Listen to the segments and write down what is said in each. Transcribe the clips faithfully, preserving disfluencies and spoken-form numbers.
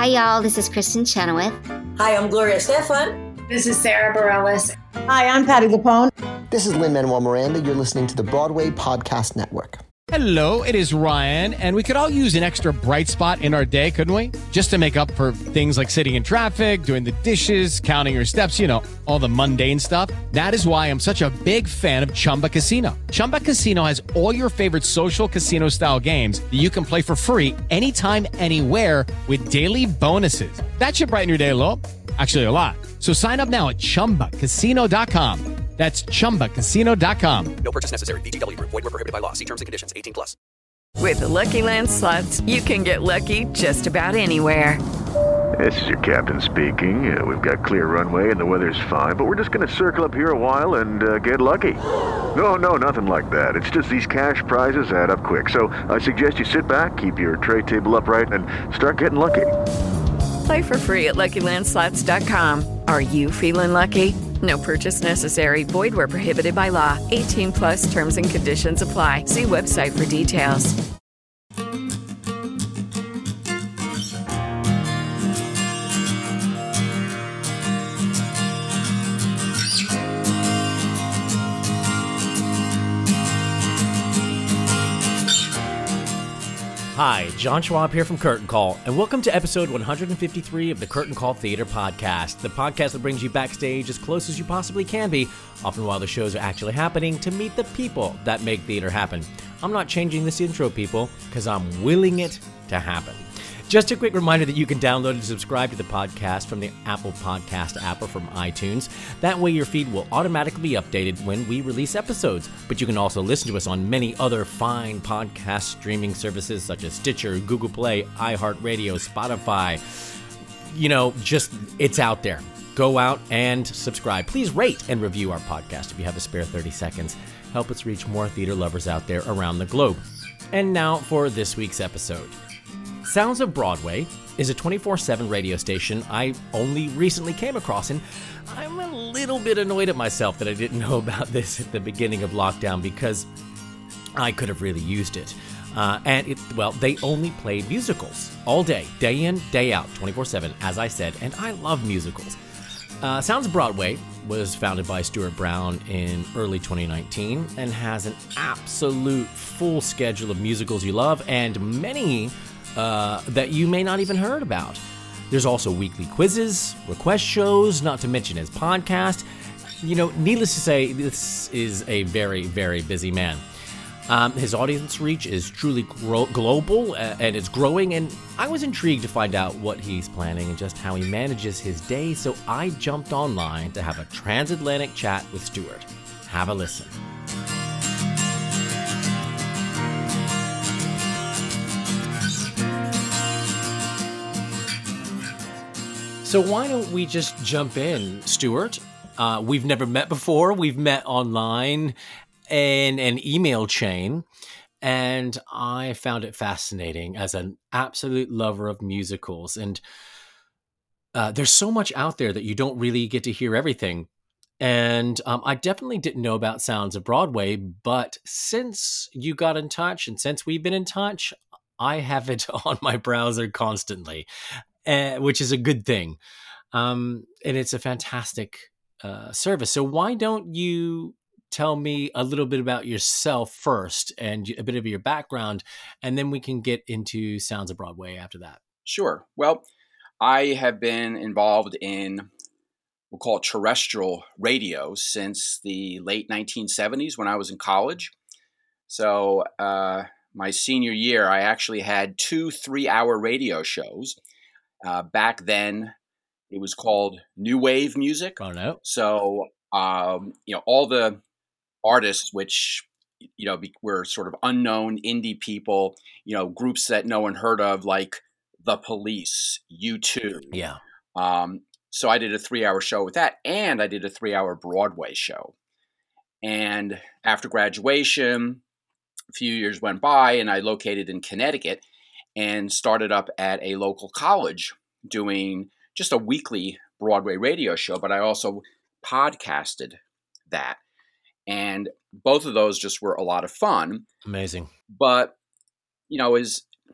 Hi, y'all. This is Kristen Chenoweth. Hi, I'm Gloria Estefan. This is Sarah Bareilles. Hi, I'm Patti LuPone. This is Lin-Manuel Miranda. You're listening to the Broadway Podcast Network. Hello, it is Ryan, and we could all use an extra bright spot in our day, couldn't we? Just to make up for things like sitting in traffic, doing the dishes, counting your steps, you know, all the mundane stuff. That is why I'm such a big fan of Chumba Casino. Chumba Casino has all your favorite social casino-style games that you can play for free anytime, anywhere with daily bonuses. That should brighten your day a little. Actually, a lot. So sign up now at chumba casino dot com. That's chumba casino dot com. No purchase necessary. V G W Group. Void where prohibited by law. See terms and conditions. eighteen plus. With the Lucky Land Slots, you can get lucky just about anywhere. This is your captain speaking. Uh, we've got clear runway and the weather's fine, but we're just going to circle up here a while and uh, get lucky. No, no, nothing like that. It's just these cash prizes add up quick. So I suggest you sit back, keep your tray table upright, and start getting lucky. Play for free at lucky land slots dot com. Are you feeling lucky? No purchase necessary. Void where prohibited by law. eighteen plus terms and conditions apply. See website for details. Hi, John Schwab here from Curtain Call, and welcome to episode one hundred fifty-three of the Curtain Call Theater Podcast, the podcast that brings you backstage as close as you possibly can be, often while the shows are actually happening, to meet the people that make theater happen. I'm not changing this intro, people, because I'm willing it to happen. Just a quick reminder that you can download and subscribe to the podcast from the Apple Podcast app or from iTunes. That way your feed will automatically be updated when we release episodes. But you can also listen to us on many other fine podcast streaming services such as Stitcher, Google Play, iHeartRadio, Spotify. You know, just, it's out there. Go out and subscribe. Please rate and review our podcast if you have a spare thirty seconds. Help us reach more theater lovers out there around the globe. And now for this week's episode. Sounds of Broadway is a twenty-four seven radio station I only recently came across, and I'm a little bit annoyed at myself that I didn't know about this at the beginning of lockdown because I could have really used it. Uh, and, it, well, they only played musicals all day, day in, day out, twenty-four seven, as I said, and I love musicals. Uh, Sounds of Broadway was founded by Stuart Brown in early twenty nineteen and has an absolute full schedule of musicals you love and many Uh, that you may not even heard about. There's also weekly quizzes, request shows, not to mention his podcast. You know, needless to say, this is a very, very busy man. Um, his audience reach is truly gro- global uh, and it's growing, and I was intrigued to find out what he's planning and just how he manages his day, so I jumped online to have a transatlantic chat with Stuart. Have a listen. So why don't we just jump in, Stuart? Uh, we've never met before. We've met online in an email chain, and I found it fascinating as an absolute lover of musicals. And uh, there's so much out there that you don't really get to hear everything. And um, I definitely didn't know about Sounds of Broadway, but since you got in touch and since we've been in touch, I have it on my browser constantly. Uh, which is a good thing. Um, and it's a fantastic uh, service. So why don't you tell me a little bit about yourself first and a bit of your background, and then we can get into Sounds of Broadway after that. Sure. Well, I have been involved in, we'll call it terrestrial radio since the late nineteen seventies when I was in college. So uh, my senior year, I actually had two three-hour radio shows. Uh, back then, it was called New Wave Music. Oh, no. So, um, you know, all the artists, which, you know, be, were sort of unknown indie people, you know, groups that no one heard of, like The Police, U two. Yeah. Um, so I did a three-hour show with that, and I did a three-hour Broadway show. And after graduation, a few years went by, and I located in Connecticut and started up at a local college doing just a weekly Broadway radio show, but I also podcasted that. And both of those just were a lot of fun. Amazing. But, you know, as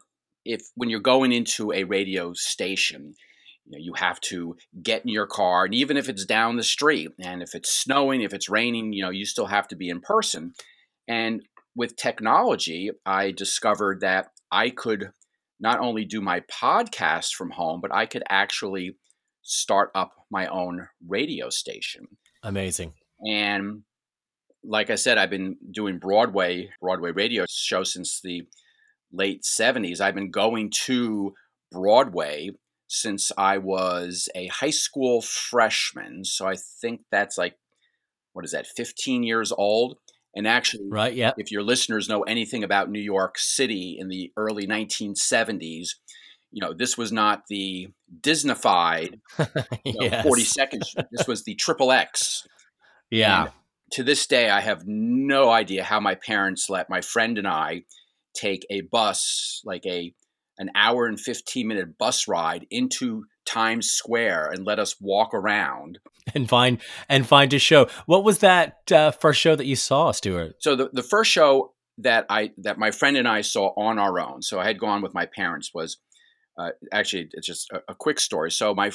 if when you're going into a radio station, you know, you have to get in your car, and even if it's down the street, and if it's snowing, if it's raining, you know, you still have to be in person. And with technology, I discovered that I could not only do my podcast from home, but I could actually start up my own radio station. Amazing. And like I said, I've been doing Broadway, Broadway radio shows since the late seventies. I've been going to Broadway since I was a high school freshman. So I think that's like, what is that, fifteen years old? And actually, right, yeah. if your listeners know anything about New York City in the early nineteen seventies, you know, this was not the Disneyfied you know, yes. forty-second. This was the Triple X. Yeah. And to this day, I have no idea how my parents let my friend and I take a bus, like a an hour and fifteen minute bus ride into Times Square and let us walk around and find and find a show. What was that uh, first show that you saw, Stuart? So the, the first show that I that my friend and I saw on our own, so I had gone with my parents, was uh, actually it's just a, a quick story. So my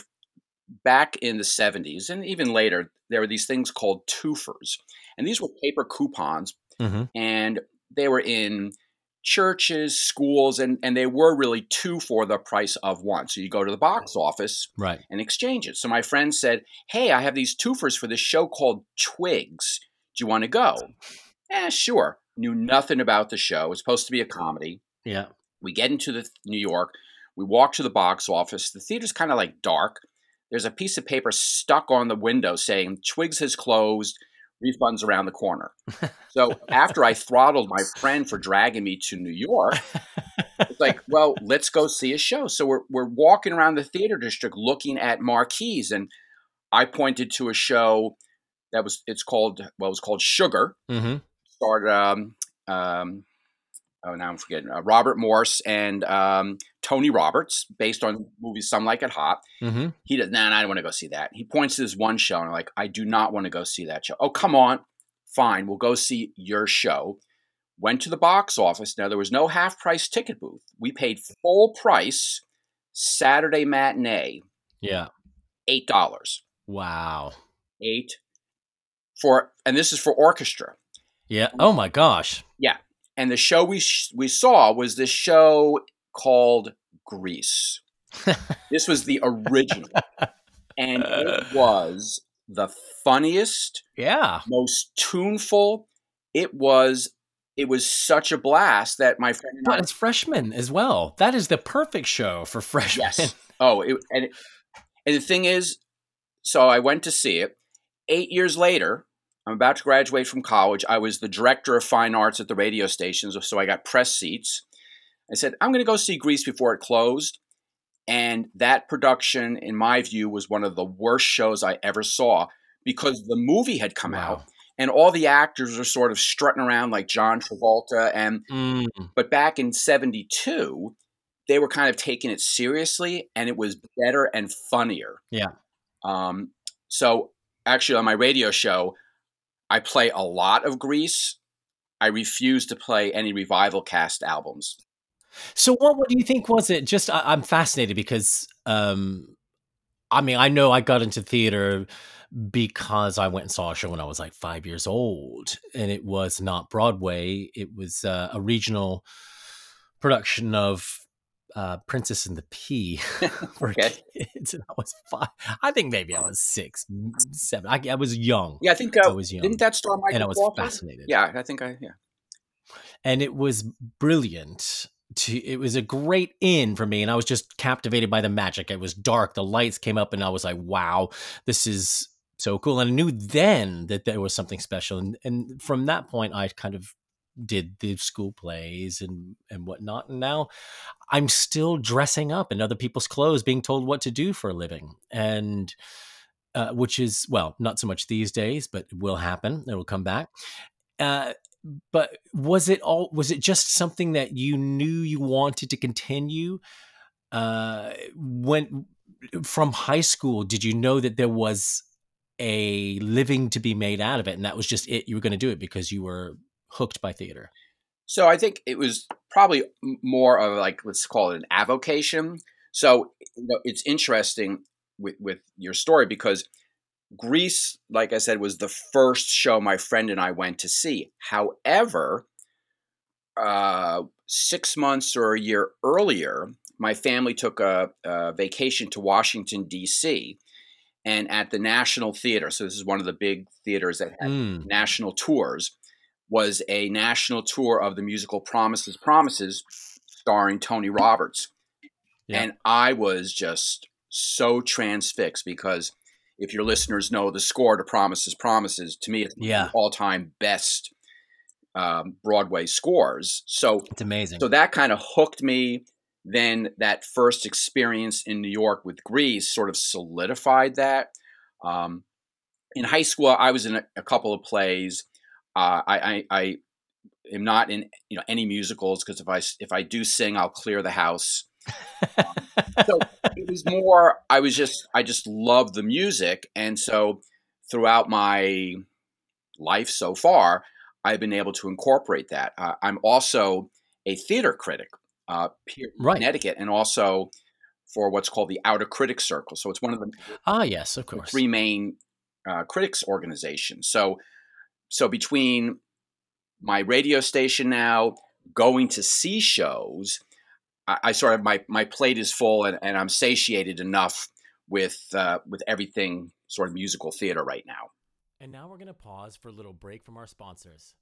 back in the seventies and even later, there were these things called twofers, and these were paper coupons, mm-hmm. and they were in churches, schools, and, and they were really two for the price of one. So you go to the box office right. and exchange it. So my friend said, hey, I have these twofers for this show called Twigs. Do you want to go? Eh, sure. Knew nothing about the show. It was supposed to be a comedy. Yeah. We get into the New York. We walk to the box office. The theater's kind of like dark. There's a piece of paper stuck on the window saying Twigs has closed. Refunds around the corner. So after I throttled my friend for dragging me to New York, it's like, well, let's go see a show. So we're we're walking around the theater district looking at marquees, and I pointed to a show that was it's called well, it was called Sugar. Mm-hmm. Starred um, um, oh now I'm forgetting uh, Robert Morse and um, Tony Roberts, based on movies Some Like It Hot. Mm-hmm. He does, nah, nah, I don't want to go see that. He points to this one show, and I'm like, I do not want to go see that show. Oh, come on. Fine, we'll go see your show. Went to the box office. Now, there was no half-price ticket booth. We paid full price Saturday matinee. Yeah. eight dollars. Wow. Eight. For, and this is for orchestra. Yeah. Oh, my gosh. Yeah. And the show we sh- we saw was this show called Grease. This was the original. And it was the funniest, yeah, most tuneful. It was it was such a blast that my friend and but I, it's freshmen as well. That is the perfect show for freshmen. yes. Oh, it, and and the thing is, so I went to see it. Eight years later, I'm about to graduate from college. I was the director of fine arts at the radio stations, so I got press seats. I said, I'm going to go see Grease before it closed. And that production, in my view, was one of the worst shows I ever saw because the movie had come wow. out and all the actors are sort of strutting around like John Travolta. And mm. But back in seventy-two, they were kind of taking it seriously, and it was better and funnier. Yeah. Um, so actually on my radio show, I play a lot of Grease. I refuse to play any revival cast albums. So what, what do you think was it? Just, I, I'm fascinated because, um, I mean, I know I got into theater because I went and saw a show when I was like five years old, and it was not Broadway. It was uh, a regional production of uh, Princess and the Pea for Okay. kids. And I was five. I think maybe I was six, seven. I, I was young. Yeah, I think uh, I was young. Didn't that star Michael and I was Crawford? fascinated. Yeah, I think I, yeah. And it was brilliant. To, it was a great in for me, and I was just captivated by the magic. It was dark, the lights came up, and I was like, wow, this is so cool. And I knew then that there was something special. And, and from that point, I kind of did the school plays and, and whatnot. And now I'm still dressing up in other people's clothes, being told what to do for a living. And uh, which is, well, not so much these days, but it will happen. It will come back. Uh, But was it all? Was it just something that you knew you wanted to continue? Uh, when from high school, did you know that there was a living to be made out of it, and that was just it? You were going to do it because you were hooked by theater. So I think it was probably m- more of like, let's call it an avocation. So you know, it's interesting with, with your story because Grease, like I said, was the first show my friend and I went to see. However, uh, six months or a year earlier, my family took a, a vacation to Washington, D C, and at the National Theater, so this is one of the big theaters that had Mm. national tours, was a national tour of the musical Promises, Promises, starring Tony Roberts. Yeah. And I was just so transfixed because if your listeners know the score to Promises, Promises, to me, it's one of Yeah. the all-time best um, Broadway scores. So, It's amazing. so that kind of hooked me. Then that first experience in New York with Grease sort of solidified that. Um, in high school, I was in a, a couple of plays. Uh, I, I, I am not in you know any musicals because if I if I do sing, I'll clear the house. Um, so it was more. I was just I just loved the music, and so throughout my life so far, I've been able to incorporate that. Uh, I'm also a theater critic uh, here in Right. Connecticut, and also for what's called the Outer Critics Circle. So it's one of the, Ah, yes, of the course. three main uh, critics organizations. So so between my radio station now, going to see shows, I, I sort of my my plate is full, and, and I'm satiated enough with uh, with everything sort of musical theater right now. And now we're going to pause for a little break from our sponsors.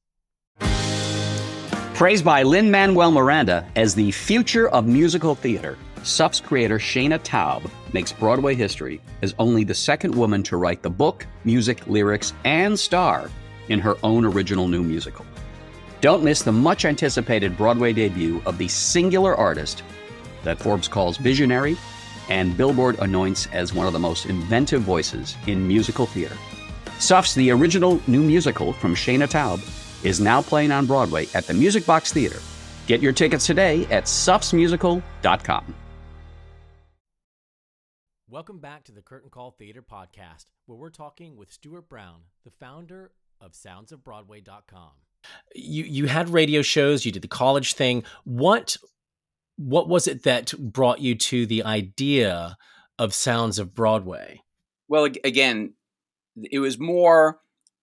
Praised by Lin-Manuel Miranda as the future of musical theater, S U F's creator Shayna Taub makes Broadway history as only the second woman to write the book, music, lyrics, and star in her own original new musical. Don't miss the much-anticipated Broadway debut of the singular artist that Forbes calls visionary and Billboard anoints as one of the most inventive voices in musical theater. S U F's The Original New Musical from Shayna Taub is now playing on Broadway at the Music Box Theater. Get your tickets today at sufs musical dot com. Welcome back to the Curtain Call Theater Podcast, where we're talking with Stuart Brown, the founder of sounds of broadway dot com. You you had radio shows, you did the college thing. What what was it that brought you to the idea of Sounds of Broadway? Well, ag- again, it was more.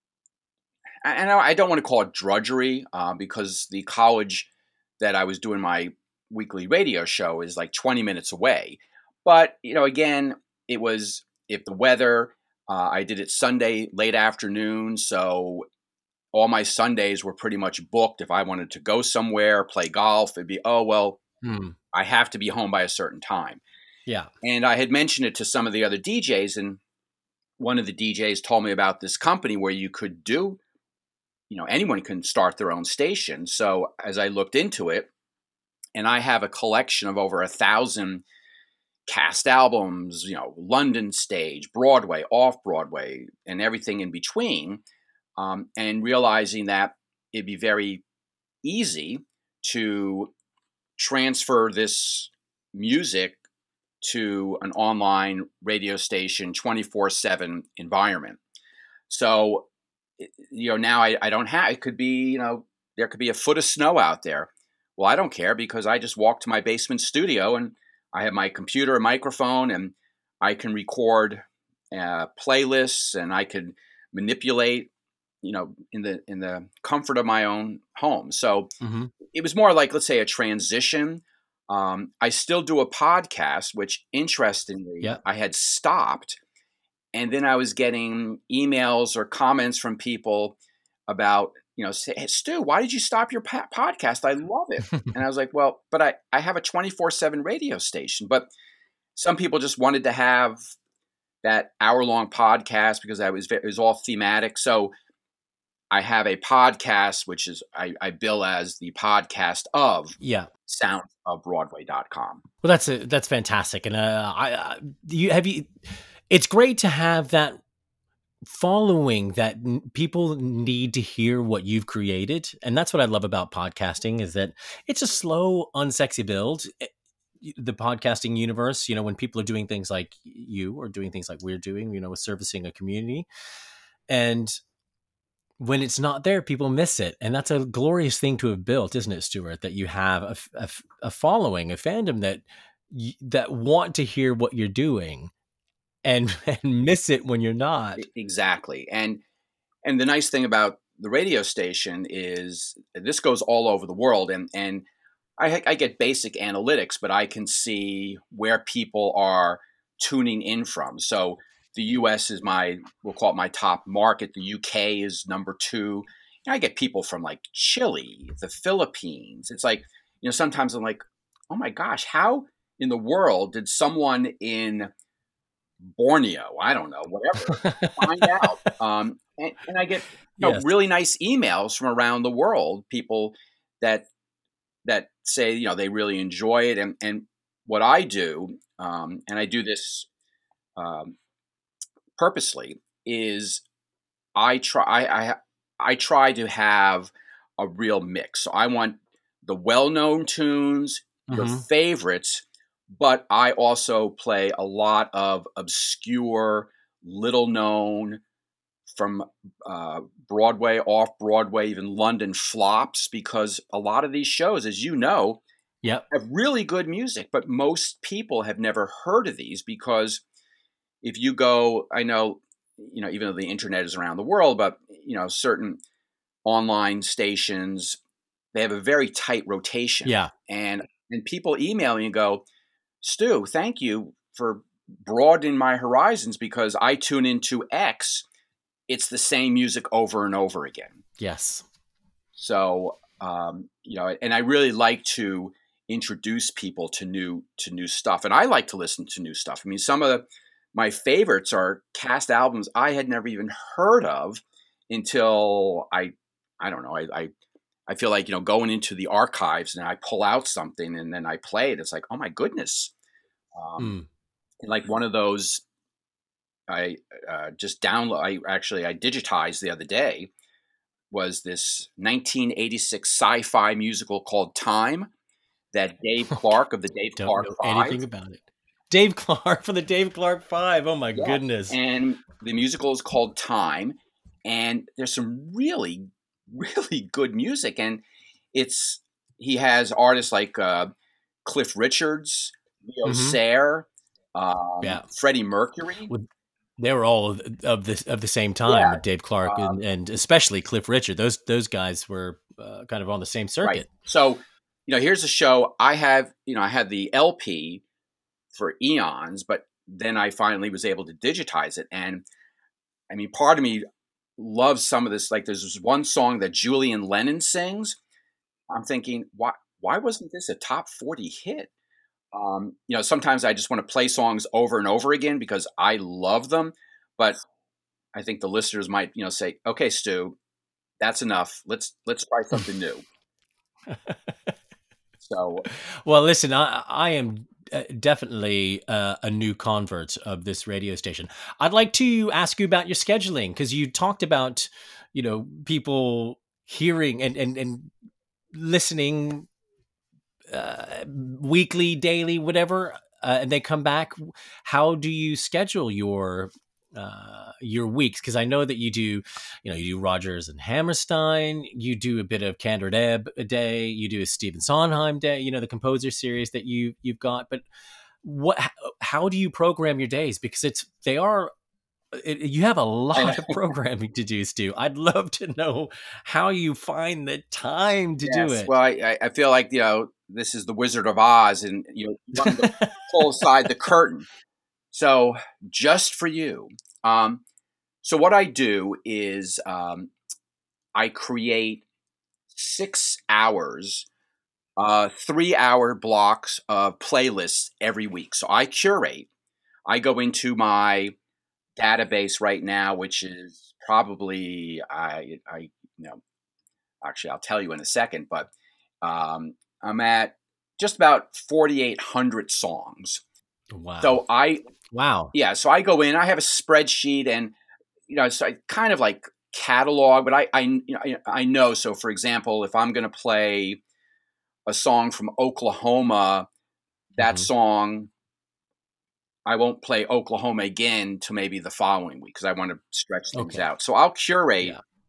I, I know I don't want to call it drudgery uh, because the college that I was doing my weekly radio show is like twenty minutes away. But you know, again, it was if the weather. Uh, I did it Sunday late afternoon, so all my Sundays were pretty much booked. If I wanted to go somewhere, play golf, it'd be, oh, well, Hmm. I have to be home by a certain time. Yeah. And I had mentioned it to some of the other D Js, and one of the D Js told me about this company where you could do, you know, anyone can start their own station. So as I looked into it, and I have a collection of over a thousand cast albums, you know, London stage, Broadway, off Broadway, and everything in between. Um, and realizing that it'd be very easy to transfer this music to an online radio station twenty-four seven environment. So, you know, now I, I don't have, it could be, you know, there could be a foot of snow out there. Well, I don't care because I just walk to my basement studio and I have my computer and microphone and I can record uh, playlists and I could manipulate, you know, in the in the comfort of my own home. So Mm-hmm. it was more like, let's say, a transition. Um, I still do a podcast, which interestingly, Yeah. I had stopped. And then I was getting emails or comments from people about, you know, say, hey, Stu, why did you stop your pa- podcast? I love it. And I was like, well, but I, I have a twenty-four seven radio station. But some people just wanted to have that hour long podcast because I was, it was all thematic. So I have a podcast, which is I, I bill as the podcast of Yeah. sounds of broadway dot com. Well, that's a, that's fantastic, and uh, I, I you have you. It's great to have that following that n- people need to hear what you've created, and that's what I love about podcasting is that it's a slow, unsexy build. It- the podcasting universe, you know, when people are doing things like you or doing things like we're doing, you know, with servicing a community, and when it's not there, people miss it. And that's a glorious thing to have built, isn't it, Stuart? That you have a, a, a following, a fandom that that want to hear what you're doing and, and miss it when you're not. Exactly. And and the nice thing about the radio station is this goes all over the world. And, and I, I get basic analytics, but I can see where people are tuning in from. So the U S is my, we'll call it my top market. The U K is number two. And I get people from like Chile, the Philippines. It's like, you know, sometimes I'm like, oh my gosh, how in the world did someone in Borneo, I don't know, whatever, find out? Um, and, and I get you know, Yes. really nice emails from around the world, people that that say, you know, they really enjoy it. And, and what I do, um, and I do this um, purposely, is I try I, I I try to have a real mix. So I want the well-known tunes, the Mhm. favorites, but I also play a lot of obscure, little-known from uh, Broadway, off-Broadway, even London flops, because a lot of these shows, as you know, Yep. have really good music, but most people have never heard of these because if you go, I know, you know, even though the internet is around the world, but, you know, certain online stations, they have a very tight rotation. Yeah. And, and people email me and go, Stu, thank you for broadening my horizons because I tune into X. It's the same music over and over again. Yes. So, um, you know, and I really like to introduce people to new to new stuff, and I like to listen to new stuff. I mean, some of the, my favorites are cast albums I had never even heard of until I, I don't know, I, I, I feel like you know going into the archives and I pull out something and then I play it. It's like, oh my goodness, um, Mm. and like one of those, I uh, just download. I actually I digitized the other day. Was this nineteen eighty-six sci-fi musical called Time that Dave Clark of the Dave Don't Clark know Five. anything about it. Dave Clark for the Dave Clark Five. Oh my Yes. goodness. And the musical is called Time, and there's some really, really good music, and it's he has artists like uh, Cliff Richards, Leo Mhm. Sayer, um, Yeah. Freddie Mercury. With- They were all of- of the of the same time Yeah. with Dave Clark and, and especially Cliff Richard. Those those guys were uh, kind of on the same Right. circuit. So, you know, here's a show I have. You know, I had the L P for eons, but then I finally was able to digitize it. And I mean, part of me loves some of this. Like, there's this one song that Julian Lennon sings. I'm thinking, why why wasn't this a top forty hit? Um, you know, sometimes I just want to play songs over and over again because I love them. But I think the listeners might, you know, say, "Okay, Stu, that's enough. Let's let's try something new." So, Well, listen, I I am uh, definitely uh, a new convert of this radio station. I'd like to ask you about your scheduling because you talked about, you know, people hearing and and and listening uh, weekly, daily, whatever, uh, and they come back. How do you schedule your uh, your weeks? Because I know that you do, you know, you do Rogers and Hammerstein. You do a bit of Candor Ebb a day. You do a Stephen Sondheim day. You know, the composer series that you you've got. But what? How do you program your days? Because it's they are. It, you have a lot of programming to do, Stu. I'd love to know how you find the time to do yes. it. Well, I, I feel like, you know, this is the Wizard of Oz and, you know, you want to pull aside the curtain. So just for you. Um, so what I do is um, I create six hours, uh, three hour blocks of playlists every week. So I curate. I go into my database right now, which is probably, I, I, you know, actually, I'll tell you in a second, but um, I'm at just about forty-eight hundred songs. Wow. So I, wow. yeah, so I go in, I have a spreadsheet and, you know, so I kind of like catalog, but I, I, you know, I, I know. So for example, if I'm going to play a song from Oklahoma, that Mhm. song, I won't play Oklahoma again to maybe the following week because I want to stretch things Okay. out. So I'll curate Yeah.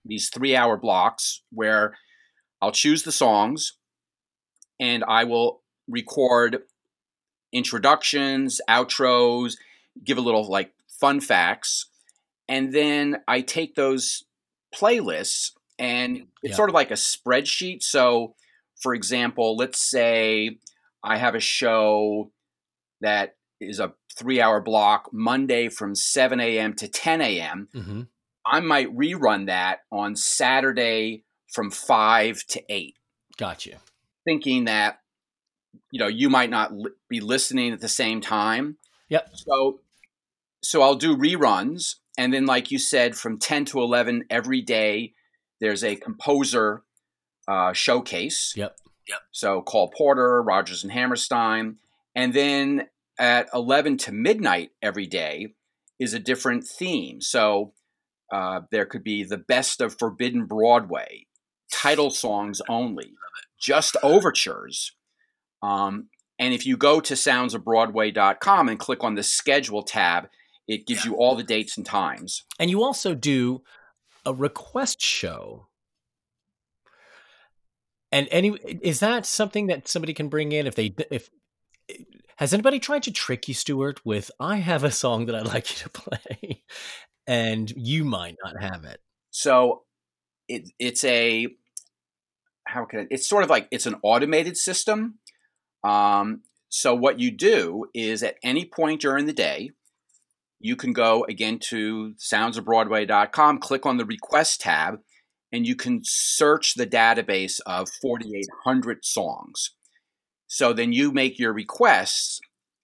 these three-hour blocks where I'll choose the songs and I will record introductions, outros, give a little like fun facts, and then I take those playlists and it's Yeah. sort of like a spreadsheet. So, for example, let's say I have a show that is a three-hour block Monday from seven a.m. to ten a.m. Mm-hmm. I might rerun that on Saturday from five to eight. Gotcha. Thinking that, you know, you might not li- be listening at the same time. Yep. So, so I'll do reruns. And then, like you said, from ten to eleven every day, there's a composer uh, showcase. Yep. Yep. So Cole Porter, Rodgers and Hammerstein. And then at eleven to midnight every day is a different theme. So uh, there could be the best of Forbidden Broadway, title songs only, just overtures. Um, and if you go to sounds of broadway dot com and click on the schedule tab, it gives you all the dates and times. And you also do a request show. And any is that something that somebody can bring in if they if has anybody tried to trick you, Stuart, with I have a song that I'd like you to play and you might not have it? So it, it's a how can I, it's sort of like it's an automated system. Um, so what you do is at any point during the day, you can go again to sounds of broadway dot com, click on the request tab, and you can search the database of forty-eight hundred songs. So then you make your requests,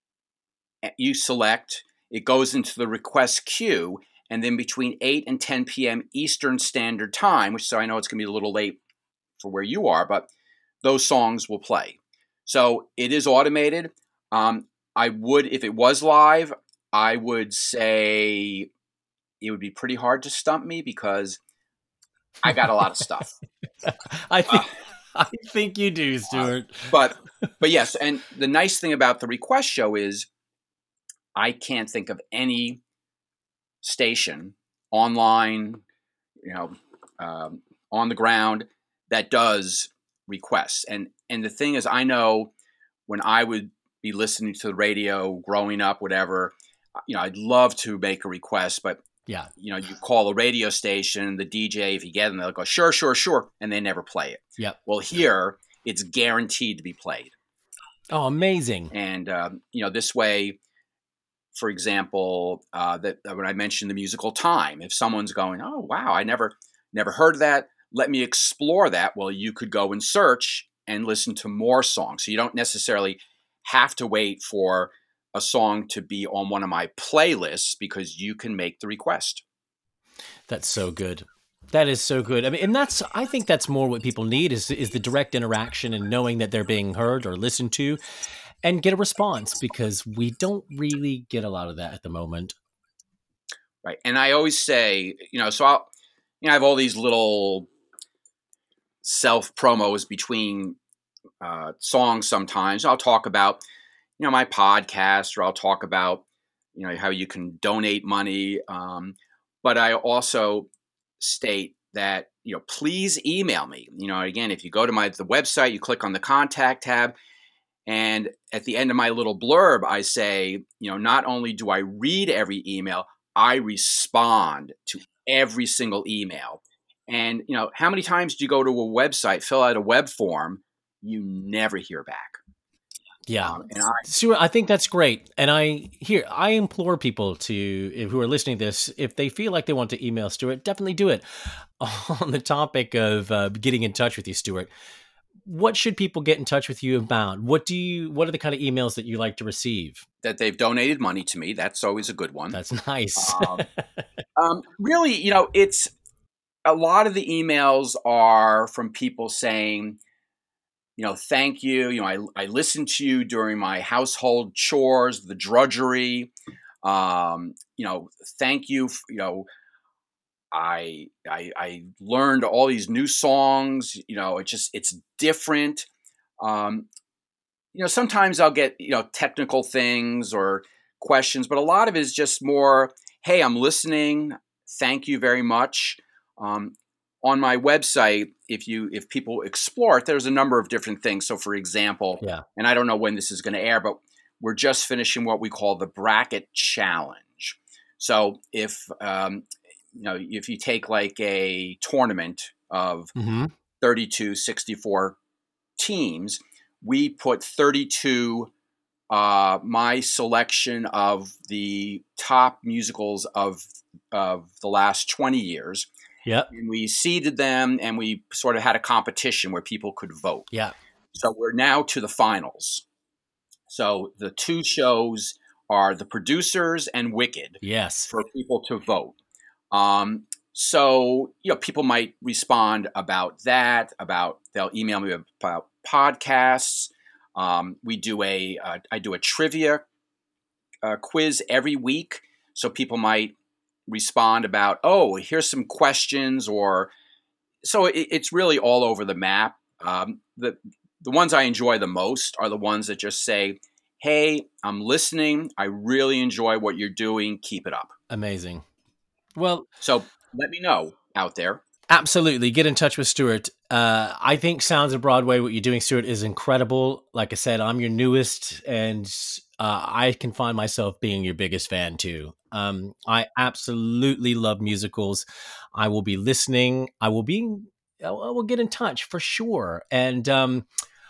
you select, it goes into the request queue, and then between eight and ten p.m. Eastern Standard Time, which so I know it's going to be a little late for where you are, but those songs will play. So it is automated. Um, I would, if it was live, I would say it would be pretty hard to stump me because I got a lot of stuff. I think uh, I think you do, Stuart. Uh, but but yes, and the nice thing about the request show is I can't think of any station online, you know, um, on the ground that does requests. And and the thing is, I know when I would be listening to the radio growing up, whatever, you know, I'd love to make a request, but yeah, you know, you call a radio station, the D J, if you get them, they'll go, sure, sure, sure. And they never play it. Yep. Well, here it's guaranteed to be played. Oh, amazing. And, um, you know, this way, for example, uh, that when I mentioned the musical Time, if someone's going, oh, wow, I never, never heard of that. Let me explore that. Well, you could go and search and listen to more songs. So you don't necessarily have to wait for a song to be on one of my playlists because you can make the request. That's so good. That is so good. I mean, and that's, I think that's more what people need is, is the direct interaction and knowing that they're being heard or listened to and get a response, because we don't really get a lot of that at the moment. Right. And I always say, you know, so I'll, you know, I have all these little self promos between uh, songs sometimes. I'll talk about, you know, my podcast, or I'll talk about, you know, how you can donate money. Um, but I also state that, you know, please email me. You know, again, if you go to my the website, you click on the contact tab, and at the end of my little blurb, I say, you know, not only do I read every email, I respond to every single email. And, you know, how many times do you go to a website, fill out a web form, you never hear back? Yeah. Um, and I, Stuart, I think that's great. And I here, I implore people to, who are listening to this, if they feel like they want to email Stuart, definitely do it. On the topic of uh, getting in touch with you, Stuart, what should people get in touch with you about? What do you, what are the kind of emails that you like to receive? that they've donated money to me. That's always a good one. That's nice. um, um, really, you know, it's a lot of the emails are from people saying, you know, thank you. You know, I, I listened to you during my household chores, the drudgery. Um, you know, thank you. For, you know, I, I I learned all these new songs. You know, it just it's different. Um, you know, sometimes I'll get you know technical things or questions, but a lot of it is just more, hey, I'm listening. Thank you very much. Um, on my website, if you if people explore it, there's a number of different things. So, for example, Yeah. and I don't know when this is going to air, but we're just finishing what we call the bracket challenge. So, if um, you know, if you take like a tournament of Mm-hmm. thirty-two, sixty-four teams, we put thirty-two. Uh, my selection of the top musicals of of the last twenty years. Yep. And we seeded them, and we sort of had a competition where people could vote. Yeah. So we're now to the finals. So the two shows are The Producers and Wicked Yes. for people to vote. Um, so, you know, people might respond about that, about they'll email me about podcasts. Um, we do a, uh, I do a trivia uh, quiz every week. So people might respond about, oh, here's some questions, or so it, it's really all over the map. Um, the the ones I enjoy the most are the ones that just say, hey, I'm listening. I really enjoy what you're doing. Keep it up. Amazing. Well, so let me know out there. Absolutely. Get in touch with Stuart. Uh, I think Sounds of Broadway, what you're doing, Stuart, is incredible. Like I said, I'm your newest, and uh, I can find myself being your biggest fan too. Um, I absolutely love musicals. I will be listening. I will be, I will get in touch for sure. And um,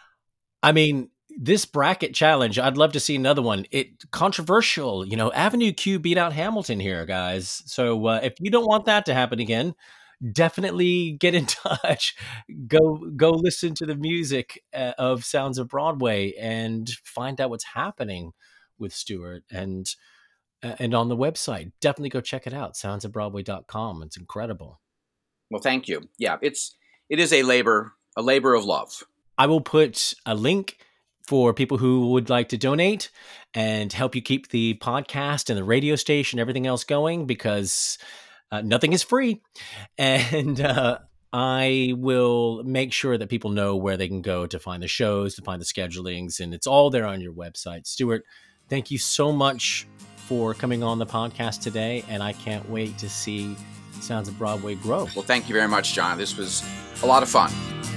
I mean, this bracket challenge, I'd love to see another one. It controversial, you know, Avenue Q beat out Hamilton here, guys. So uh, if you don't want that to happen again, definitely get in touch. Go go listen to the music uh, of Sounds of Broadway and find out what's happening with Stuart. And uh, and on the website, definitely go check it out. sounds of broadway dot com. It's incredible. Well, thank you. Yeah, it's it is a labor a labor of love. I will put a link for people who would like to donate and help you keep the podcast and the radio station, everything else going, because uh, nothing is free. And uh, I will make sure that people know where they can go to find the shows, to find the schedulings, and it's all there on your website. Stuart, thank you so much for coming on the podcast today, and I can't wait to see Sounds of Broadway grow. Well, thank you very much, John. This was a lot of fun.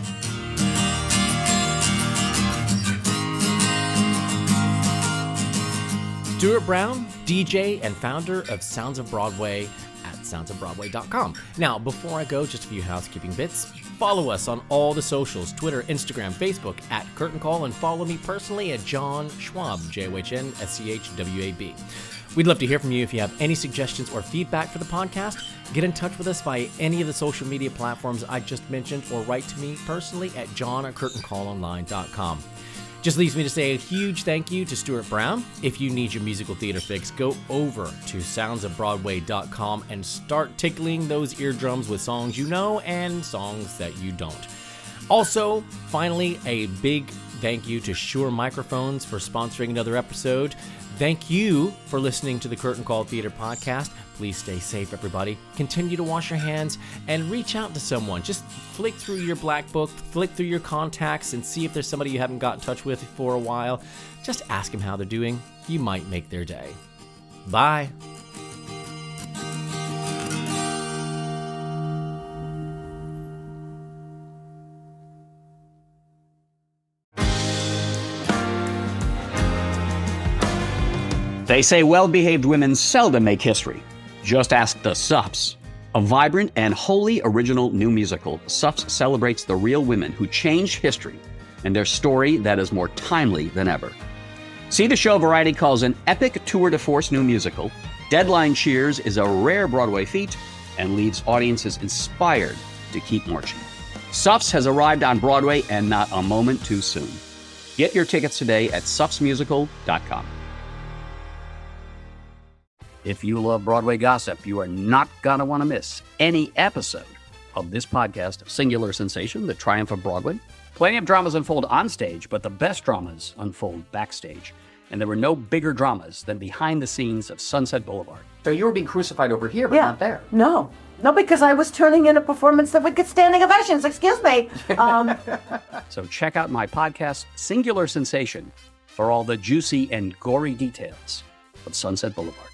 Stuart Brown, D J and founder of Sounds of Broadway at sounds of broadway dot com. Now, before I go, just a few housekeeping bits. Follow us on all the socials, Twitter, Instagram, Facebook, at Curtain Call, and follow me personally at John Schwab, J O H N S C H W A B. We'd love to hear from you. If you have any suggestions or feedback for the podcast, get in touch with us via any of the social media platforms I just mentioned, or write to me personally at john at curtain call online dot com. Just leaves me to say a huge thank you to Stuart Brown. If you need your musical theater fix, go over to sounds of broadway dot com and start tickling those eardrums with songs you know and songs that you don't. Also, finally, a big thank you to Shure Microphones for sponsoring another episode. Thank you for listening to the Curtain Call Theater podcast. Please stay safe, everybody. Continue to wash your hands and reach out to someone. Just flick through your black book, flick through your contacts, and see if there's somebody you haven't got in touch with for a while. Just ask them how they're doing. You might make their day. Bye. They say well-behaved women seldom make history. Just ask the Sups. A vibrant and wholly original new musical, Sups celebrates the real women who changed history and their story that is more timely than ever. See the show Variety calls an epic tour de force new musical. Deadline cheers is a rare Broadway feat and leaves audiences inspired to keep marching. Sups has arrived on Broadway, and not a moment too soon. Get your tickets today at sups musical dot com. If you love Broadway gossip, you are not going to want to miss any episode of this podcast of Singular Sensation, The Triumph of Broadway. Plenty of dramas unfold on stage, but the best dramas unfold backstage. And there were no bigger dramas than behind the scenes of Sunset Boulevard. So you were being crucified over here, but Yeah. not there. No. No, because I was turning in a performance that would get standing ovations. Excuse me. Um, So check out my podcast, Singular Sensation, for all the juicy and gory details of Sunset Boulevard.